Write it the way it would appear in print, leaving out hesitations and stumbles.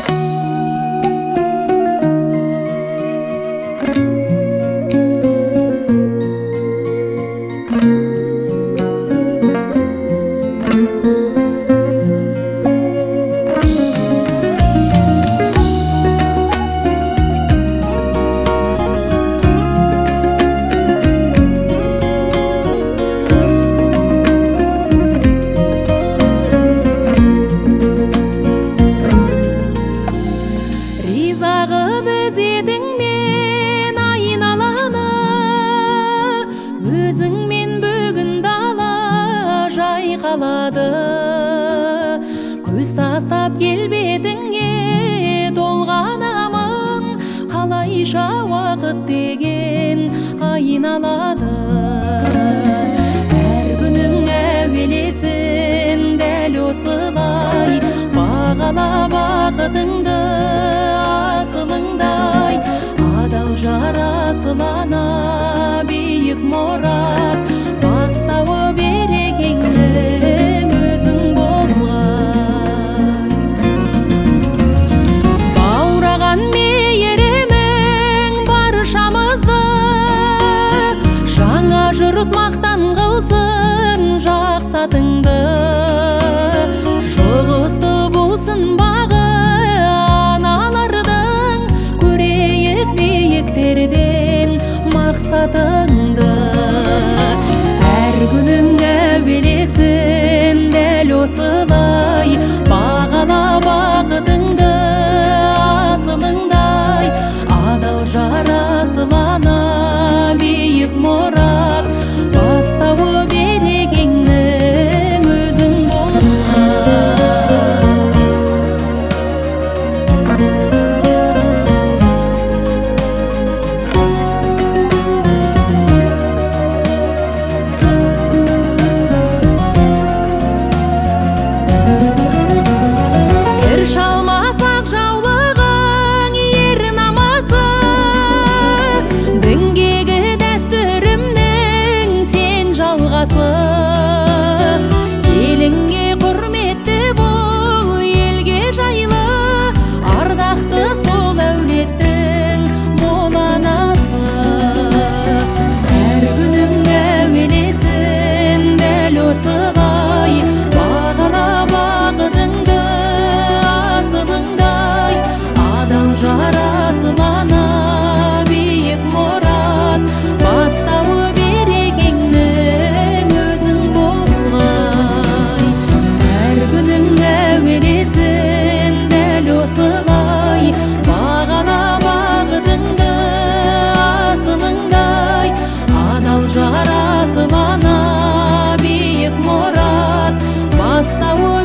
Өзіңмен бүгін дала жайқалады. Көз тастап келбетіңе толғанамын, қалайша уақыт деген айналады. Әр күнің әуелесін дәл осылай, бағала бақытыңды асылыңдай. Адал жарасылана биік мұрат, бастауы берекеңнің өзің болғай. Баураған мейірімің баршамызды, жаңа жұрт мақтан қылсын жақсатыңды. Жұғысты болсын бағы аналардың, көрейік биіктерден мақсатыңды. Әр күнің әуелесін дәл осылай, бағала бақытыңды асылыңдай. Адал жарасылана биік мұрат, бастауы берекеңнің өзің болғай. Шалмасақ жаулығың ер намысы, діңгегі дәстүрімнің сен жалғасы. Еліңе құрметті бол, елге жайлы, ардақты сол әулеттің бол анасы. Әр күнің әуелесін дәл осылай, бағала бақытыңды асылыңдай. Адал жарасылана биік мұрат, бастауы берекеңнің өзің болғай. Әр күнің әуелесін дәл осылай, бағала бақытыңды асылыңдай. Адал жарасылана биік мұрат, бастауы